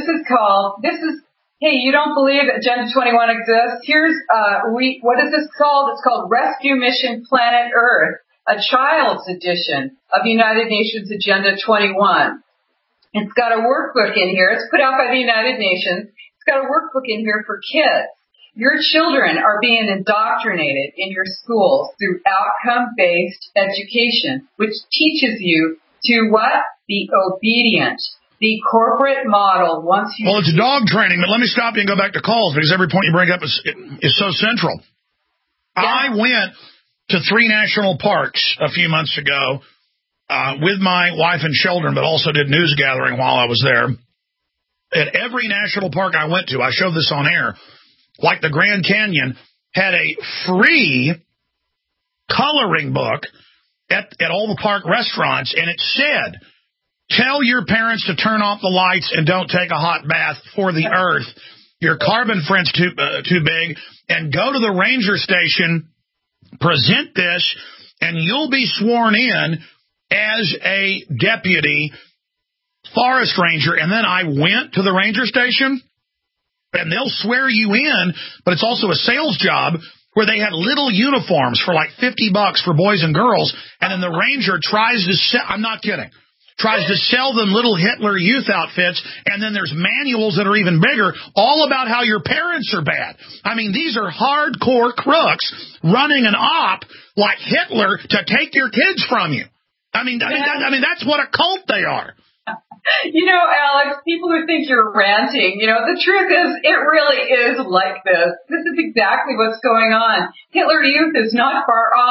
Hey, you don't believe Agenda 21 exists? What is this called? It's called Rescue Mission Planet Earth, a child's edition of United Nations Agenda 21. It's got a workbook in here. It's put out by the United Nations. It's got a workbook in here for kids. Your children are being indoctrinated in your schools through outcome-based education, which teaches you to what? Be obedient. The corporate model wants you. Well, it's dog training, but let me stop you and go back to calls because every point you bring up is so central. Yeah. I went to 3 national parks a few months ago with my wife and children, but also did news gathering while I was there. At every national park I went to, I showed this on air, like the Grand Canyon, had a free coloring book at all the park restaurants, and it said, tell your parents to turn off the lights and don't take a hot bath for the earth. Your carbon footprint's too big. And go to the ranger station, present this, and you'll be sworn in as a deputy forest ranger. And then I went to the ranger station, and they'll swear you in, but it's also a sales job where they had little uniforms for like $50 for boys and girls, and then the ranger tries to sell, I'm not kidding, tries to sell them little Hitler Youth outfits, and then there's manuals that are even bigger, all about how your parents are bad. I mean, these are hardcore crooks running an op like Hitler to take your kids from you. I mean, that's what a cult they are. Alex, people who think you're ranting, the truth is it really is like this. This is exactly what's going on. Hitler Youth is not far off.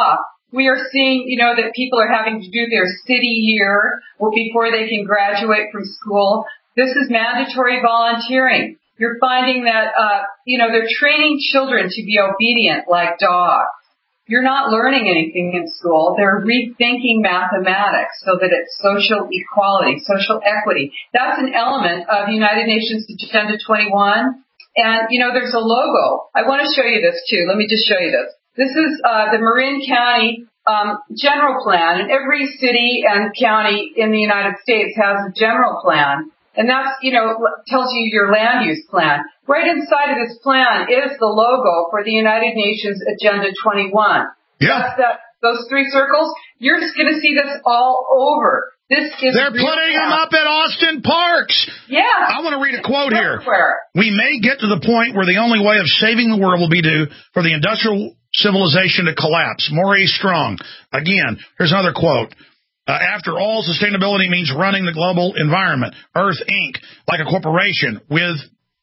We are seeing, that people are having to do their city year before they can graduate from school. This is mandatory volunteering. You're finding that, they're training children to be obedient like dogs. You're not learning anything in school. They're rethinking mathematics so that it's social equality, social equity. That's an element of United Nations Agenda 21. And, there's a logo. I want to show you this, too. Let me just show you this. This is the Marin County general plan. And every city and county in the United States has a general plan. And that's, tells you your land use plan. Right inside of this plan is the logo for the United Nations Agenda 21. Yeah. Those three circles. You're just going to see this all over. They're putting them up at Austin Parks. Yeah. I want to read a quote here. We may get to the point where the only way of saving the world will be for the industrial civilization to collapse. Maurice Strong. Again, here's another quote. After all, sustainability means running the global environment, Earth Inc., like a corporation with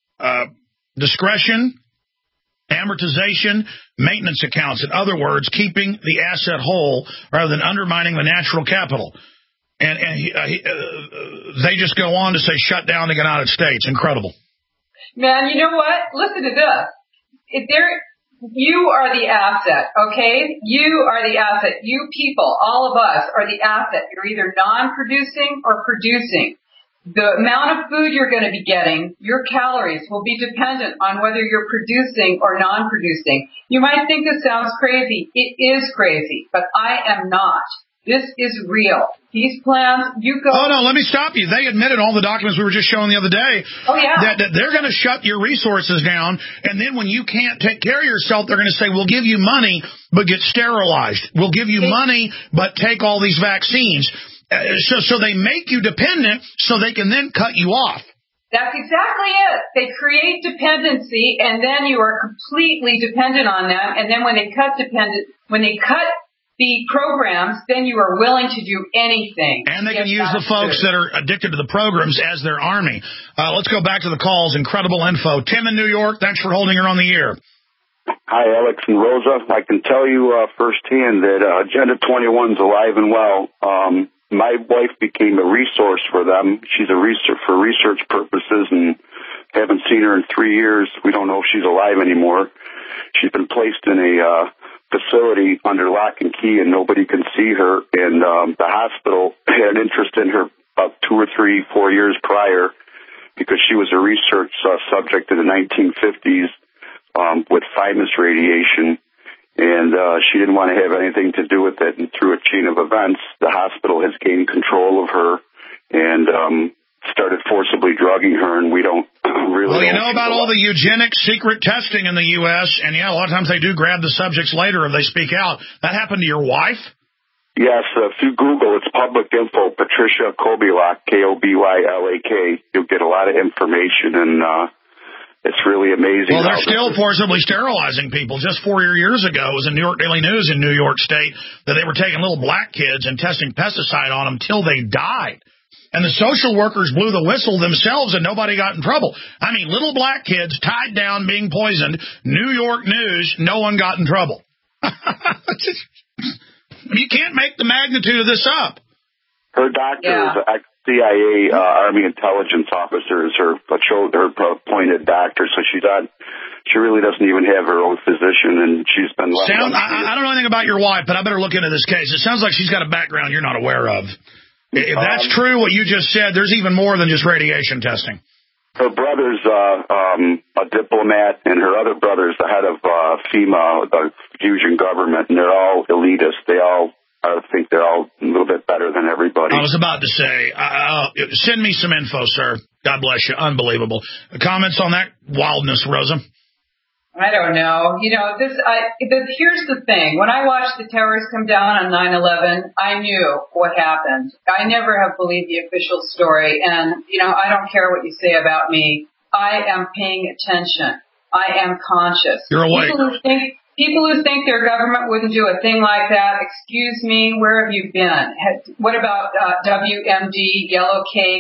discretion, amortization, maintenance accounts. In other words, keeping the asset whole rather than undermining the natural capital. And they just go on to say shut down the United States. Incredible. Man, you know what? Listen to this. You are the asset, okay? You are the asset. You people, all of us, are the asset. You're either non-producing or producing. The amount of food you're going to be getting, your calories, will be dependent on whether you're producing or non-producing. You might think this sounds crazy. It is crazy, but I am not. This is real. These plans, you go... Oh, no, let me stop you. They admitted all the documents we were just showing the other day. Oh, yeah. That they're going to shut your resources down, and then when you can't take care of yourself, they're going to say, we'll give you money, but get sterilized. We'll give you money, but take all these vaccines. So they make you dependent so they can then cut you off. That's exactly it. They create dependency, and then you are completely dependent on them, and then when they cut the programs, then you are willing to do anything. And they can use the folks that are addicted to the programs as their army. Let's go back to the calls. Incredible info. Tim in New York, thanks for holding her on the air. Hi, Alex and Rosa. I can tell you firsthand that Agenda 21 is alive and well. My wife became a resource for them. She's for research purposes, and haven't seen her in 3 years. We don't know if she's alive anymore. She's been placed in a facility under lock and key, and nobody can see her. And the hospital had interest in her about 2 or 3, 4 years prior because she was a research subject in the 1950s with thymus radiation. And she didn't want to have anything to do with it. And through a chain of events, the hospital has gained control of her and started forcibly drugging her, and we don't really... Well, you know about all the eugenics secret testing in the U.S., and yeah, a lot of times they do grab the subjects later if they speak out. That happened to your wife? Yes, if you Google, it's public info, Patricia Kobylack, Kobylack, you'll get a lot of information, and it's really amazing. Well, they're still forcibly sterilizing people. Just 4 years ago, it was in New York Daily News in New York State that they were taking little black kids and testing pesticide on them till they died. And the social workers blew the whistle themselves and nobody got in trouble. I mean, little black kids tied down being poisoned. New York News, no one got in trouble. You can't make the magnitude of this up. Her doctor is an ex-CIA Army intelligence officer, is her appointed doctor, so she really doesn't even have her own physician, and she's been left... I don't know anything about your wife, but I better look into this case. It sounds like she's got a background you're not aware of. If that's true, what you just said, there's even more than just radiation testing. Her brother's a diplomat, and her other brother's the head of FEMA, the fusion government, and they're all elitists. I think they're all a little bit better than everybody. I was about to say, send me some info, sir. God bless you. Unbelievable. Comments on that wildness, Rosa? I don't know. Here's the thing. When I watched the towers come down on 9/11, I knew what happened. I never have believed the official story. And, I don't care what you say about me. I am paying attention. I am conscious. You're awake. People who think their government wouldn't do a thing like that, excuse me, where have you been? What about WMD, Yellow Cake?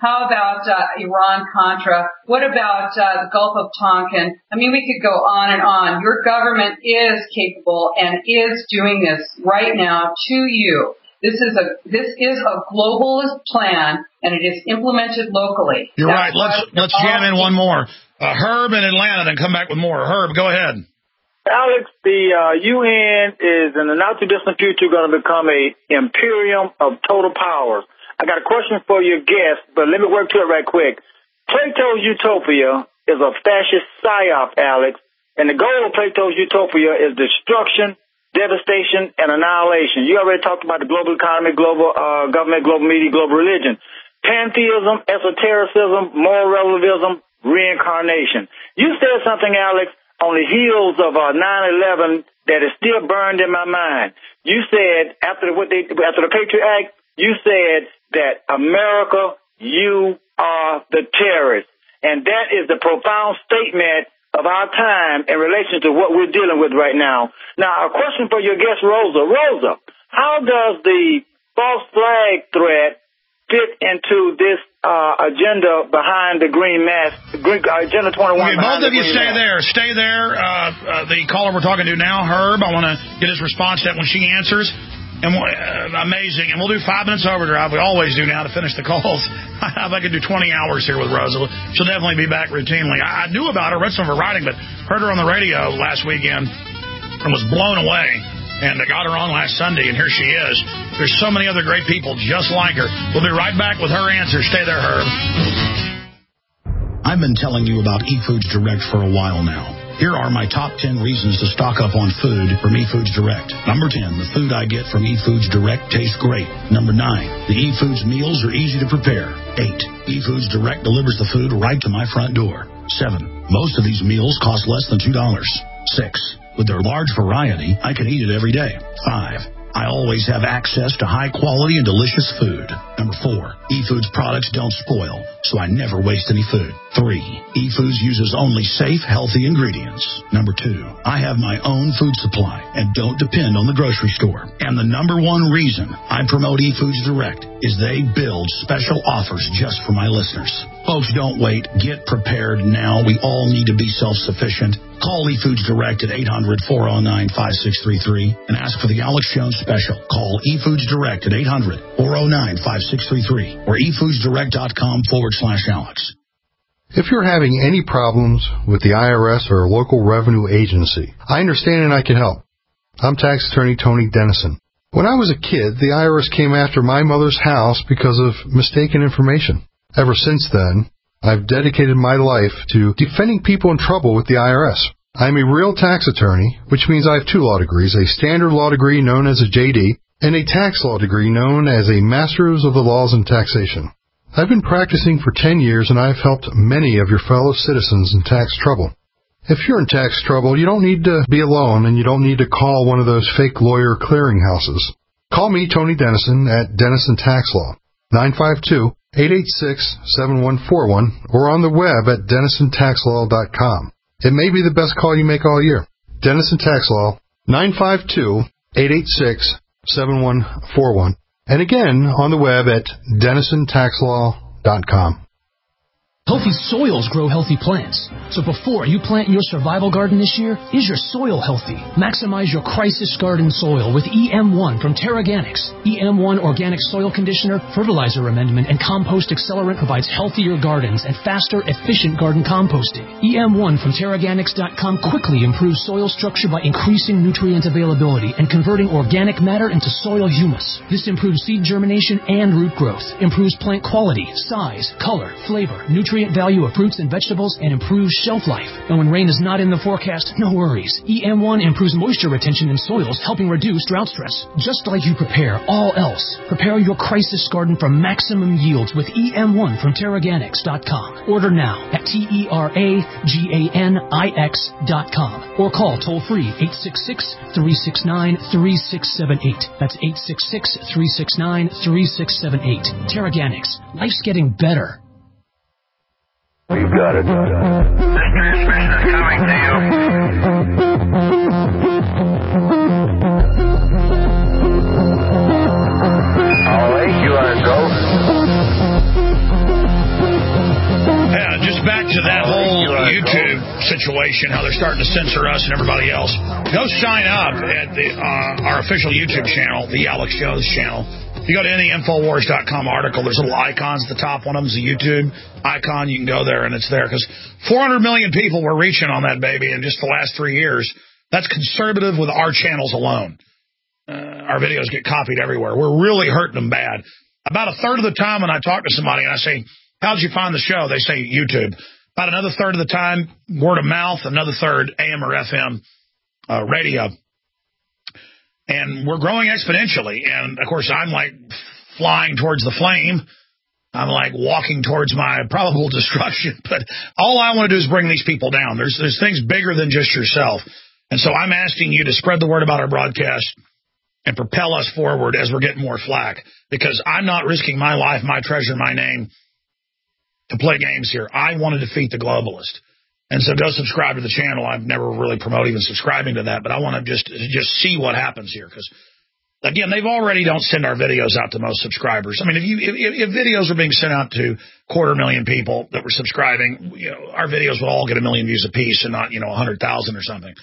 How about Iran-Contra? What about the Gulf of Tonkin? I mean, we could go on and on. Your government is capable and is doing this right now to you. This is a globalist plan, and it is implemented locally. You're right. Let's jam in one more. Herb in Atlanta, then come back with more. Herb, go ahead. Alex, the UN is in the not-too-distant future going to become a imperium of total power. I got a question for your guest, but let me work to it right quick. Plato's Utopia is a fascist psyop, Alex, and the goal of Plato's Utopia is destruction, devastation, and annihilation. You already talked about the global economy, global government, global media, global religion. Pantheism, esotericism, moral relativism, reincarnation. You said something, Alex, on the heels of 9/11 that is still burned in my mind. You said after the Patriot Act, you said that America, you are the terrorist. And that is the profound statement of our time in relation to what we're dealing with right now. Now, a question for your guest, Rosa. Rosa, how does the false flag threat fit into this agenda behind the green mask, Agenda 21? Okay, both of you stay there. Stay there. The caller we're talking to now, Herb, I want to get his response to that when she answers. And amazing. And we'll do 5 minutes overdrive. We always do now to finish the calls. I could do 20 hours here with Rosa. She'll definitely be back routinely. I knew about her, read some of her writing, but heard her on the radio last weekend and was blown away. And I got her on last Sunday, and here she is. There's so many other great people just like her. We'll be right back with her answer. Stay there, Herb. I've been telling you about eFoods Direct for a while now. Here are my top 10 reasons to stock up on food from eFoods Direct. Number 10, the food I get from eFoods Direct tastes great. Number 9, the eFoods meals are easy to prepare. 8, eFoods Direct delivers the food right to my front door. 7, most of these meals cost less than $2. 6, with their large variety, I can eat it every day. 5, I always have access to high quality and delicious food. Number 4, eFoods products don't spoil, so I never waste any food. 3, eFoods uses only safe, healthy ingredients. Number 2, I have my own food supply and don't depend on the grocery store. And the number 1 reason I promote eFoods Direct is they build special offers just for my listeners. Folks, don't wait. Get prepared now. We all need to be self-sufficient. Call eFoods Direct at 800-409-5633 and ask for the Alex Jones special. Call eFoods Direct at 800-409-5633 or efoodsdirect.com/Alex. If you're having any problems with the IRS or a local revenue agency, I understand and I can help. I'm tax attorney Tony Dennison. When I was a kid, the IRS came after my mother's house because of mistaken information. Ever since then, I've dedicated my life to defending people in trouble with the IRS. I'm a real tax attorney, which means I have 2 law degrees, a standard law degree known as a JD, and a tax law degree known as a Masters of the Laws in Taxation. I've been practicing for 10 years, and I've helped many of your fellow citizens in tax trouble. If you're in tax trouble, you don't need to be alone, and you don't need to call one of those fake lawyer clearinghouses. Call me, Tony Dennison, at Dennison Tax Law, 952-886-7141, or on the web at DennisonTaxLaw.com. It may be the best call you make all year. Dennison Tax Law, 952-886-7141. And again, on the web at DennisonTaxLaw.com. Healthy soils grow healthy plants. So before you plant your survival garden this year, is your soil healthy? Maximize your crisis garden soil with EM1 from Terraganics. EM1 Organic Soil Conditioner, Fertilizer Amendment, and Compost Accelerant provides healthier gardens and faster, efficient garden composting. EM1 from Terraganics.com quickly improves soil structure by increasing nutrient availability and converting organic matter into soil humus. This improves seed germination and root growth, improves plant quality, size, color, flavor, nutrient value of fruits and vegetables, and improves shelf life. And when rain is not in the forecast, no worries. EM1 improves moisture retention in soils, helping reduce drought stress. Just like you prepare all else, prepare your crisis garden for maximum yields with EM1 from Terraganics.com. Order now at TERAGANIX.com or call toll-free 866-369-3678. That's 866-369-3678. Terraganics. Life's getting better. You got it. Coming to you. All right, you are go. situation, how they're starting to censor us and everybody else, go sign up at our official YouTube channel, the Alex Jones channel. If you go to any Infowars.com article, there's little icons at the top. One of them is a YouTube icon. You can go there, and it's there. Because 400 million people were reaching on that baby in just the last 3 years. That's conservative with our channels alone. Our videos get copied everywhere. We're really hurting them bad. About a third of the time when I talk to somebody and I say, how'd you find the show? They say YouTube. About another third of the time, word of mouth. Another third, AM or FM radio. And we're growing exponentially. And, of course, I'm like flying towards the flame. I'm like walking towards my probable destruction. But all I want to do is bring these people down. There's things bigger than just yourself. And so I'm asking you to spread the word about our broadcast and propel us forward as we're getting more flack. Because I'm not risking my life, my treasure, my name to play games here. I want to defeat the globalist. And so go subscribe to the channel. I've never really promoted even subscribing to that, but I want to just see what happens here. Because, again, they've already don't send our videos out to most subscribers. I mean, if videos were being sent out to 250,000 people that were subscribing, our videos would all get 1 million views apiece and not, 100,000 or something.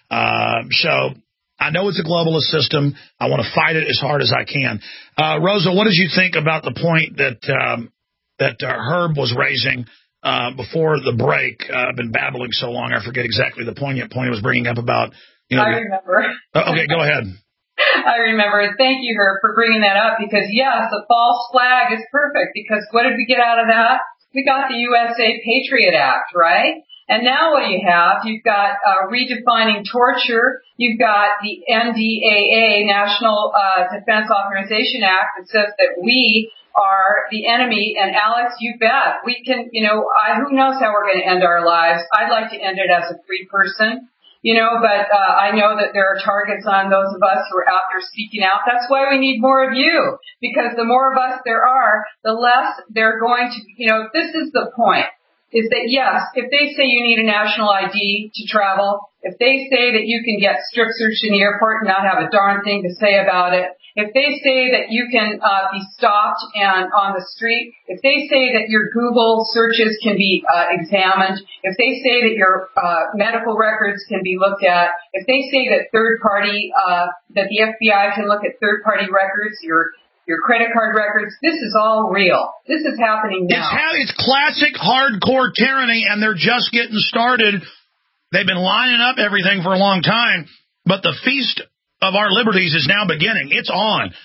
So I know it's a globalist system. I want to fight it as hard as I can. Rosa, what did you think about the point that Herb was raising before the break? I've been babbling so long, I forget exactly the point he was bringing up about. I remember. Okay, go ahead. I remember. Thank you, Herb, for bringing that up because, yes, the false flag is perfect because what did we get out of that? We got the USA Patriot Act, right? And now what do you have? You've got redefining torture. You've got the NDAA, National Defense Authorization Act, that says that we are the enemy. And Alex, you bet. We can, who knows how we're going to end our lives. I'd like to end it as a free person, but I know that there are targets on those of us who are out there speaking out. That's why we need more of you, because the more of us there are, the less they're going to, this is the point. Is that, yes, if they say you need a national ID to travel, if they say that you can get strip searched in the airport and not have a darn thing to say about it, if they say that you can be stopped and on the street, if they say that your Google searches can be examined, if they say that your medical records can be looked at, if they say that that the FBI can look at third-party records, your credit card records, this is all real. This is happening now. It's classic hardcore tyranny, and they're just getting started. They've been lining up everything for a long time, but the feast of our liberties is now beginning. It's on.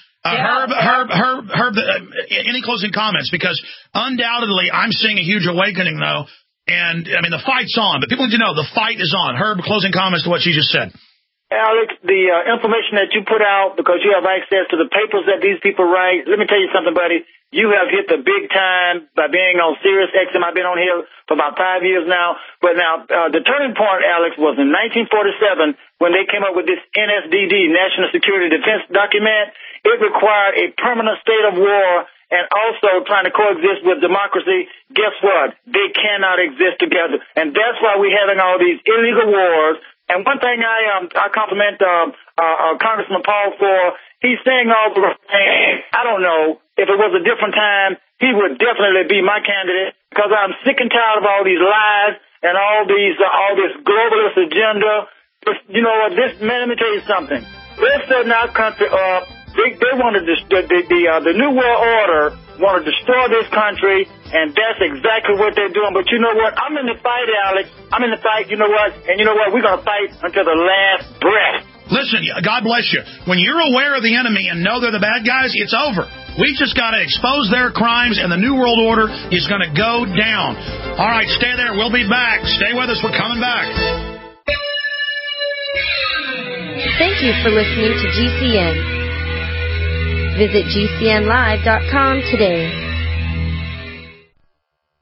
Herb, any closing comments? Because undoubtedly I'm seeing a huge awakening, though, and, the fight's on. But people need to know the fight is on. Herb, closing comments to what you just said. Alex, the information that you put out, because you have access to the papers that these people write, let me tell you something, buddy. You have hit the big time by being on Sirius XM. I've been on here for about 5 years now. But now, the turning point, Alex, was in 1947 when they came up with this NSDD, National Security Defense Document. It required a permanent state of war and also trying to coexist with democracy. Guess what? They cannot exist together. And that's why we're having all these illegal wars. And one thing I compliment Congressman Paul for, he's saying all the right things. I don't know. If it was a different time, he would definitely be my candidate because I'm sick and tired of all these lies and all this globalist agenda. Let me tell you something. They're setting our country up. They want to the New World Order want to destroy this country, and that's exactly what they're doing. But you know what? I'm in the fight, Alex. I'm in the fight. You know what? And you know what? We're going to fight until the last breath. Listen, God bless you. When you're aware of the enemy and know they're the bad guys, it's over. We've just got to expose their crimes, and the New World Order is going to go down. All right, stay there. We'll be back. Stay with us. We're coming back. Thank you for listening to GCN. Visit GCNlive.com today.